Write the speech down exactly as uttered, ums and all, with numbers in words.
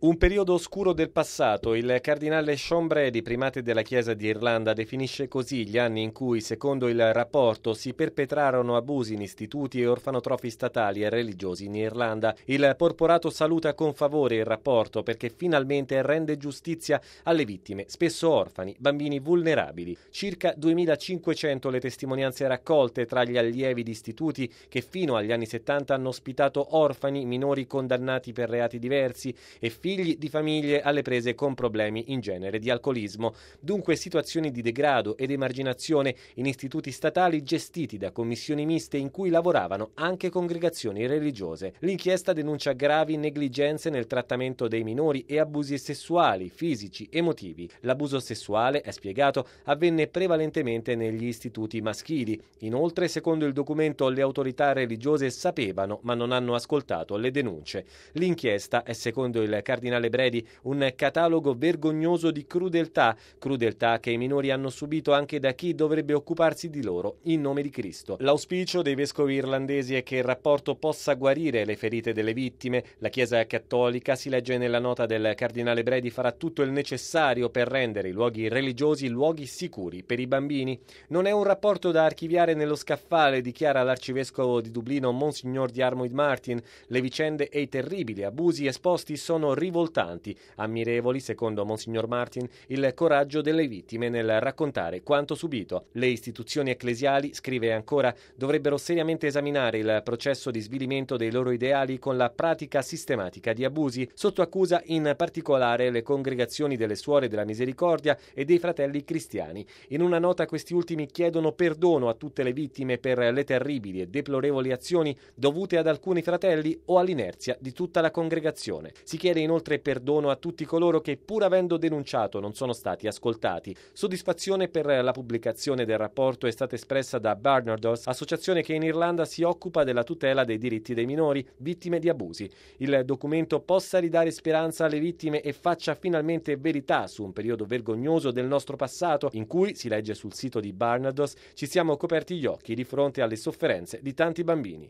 Un periodo oscuro del passato. Il cardinale Sean Brady, primate della Chiesa di Irlanda, definisce così gli anni in cui, secondo il rapporto, si perpetrarono abusi in istituti e orfanotrofi statali e religiosi in Irlanda. Il porporato saluta con favore il rapporto perché finalmente rende giustizia alle vittime, spesso orfani, bambini vulnerabili. Circa duemilacinquecento le testimonianze raccolte tra gli allievi di istituti che fino agli anni settanta hanno ospitato orfani, minori condannati per reati diversi e figli figli di famiglie alle prese con problemi in genere di alcolismo. Dunque situazioni di degrado ed emarginazione in istituti statali gestiti da commissioni miste in cui lavoravano anche congregazioni religiose. L'inchiesta denuncia gravi negligenze nel trattamento dei minori e abusi sessuali, fisici, emotivi. L'abuso sessuale, è spiegato, avvenne prevalentemente negli istituti maschili. Inoltre, secondo il documento, le autorità religiose sapevano ma non hanno ascoltato le denunce. L'inchiesta è, secondo il cardinale Brady, un catalogo vergognoso di crudeltà, crudeltà che i minori hanno subito anche da chi dovrebbe occuparsi di loro in nome di Cristo. L'auspicio dei vescovi irlandesi è che il rapporto possa guarire le ferite delle vittime. La Chiesa Cattolica, si legge nella nota del cardinale Brady, farà tutto il necessario per rendere i luoghi religiosi luoghi sicuri per i bambini. Non è un rapporto da archiviare nello scaffale, dichiara l'arcivescovo di Dublino Monsignor Diarmuid Martin. Le vicende e i terribili abusi esposti sono rivoltanti, ammirevoli, secondo Monsignor Martin, il coraggio delle vittime nel raccontare quanto subito. Le istituzioni ecclesiali, scrive ancora, dovrebbero seriamente esaminare il processo di svilimento dei loro ideali con la pratica sistematica di abusi, sotto accusa in particolare le congregazioni delle Suore della Misericordia e dei Fratelli Cristiani. In una nota questi ultimi chiedono perdono a tutte le vittime per le terribili e deplorevoli azioni dovute ad alcuni fratelli o all'inerzia di tutta la congregazione. Si chiede inoltre perdono a tutti coloro che, pur avendo denunciato, non sono stati ascoltati. Soddisfazione per la pubblicazione del rapporto è stata espressa da Barnardos, associazione che in Irlanda si occupa della tutela dei diritti dei minori vittime di abusi. Il documento possa ridare speranza alle vittime e faccia finalmente verità su un periodo vergognoso del nostro passato in cui, si legge sul sito di Barnardos, ci siamo coperti gli occhi di fronte alle sofferenze di tanti bambini.